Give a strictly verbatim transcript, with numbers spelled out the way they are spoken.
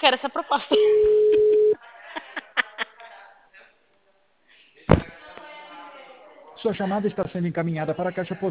quero essa proposta. Sua chamada está sendo encaminhada para a caixa postal.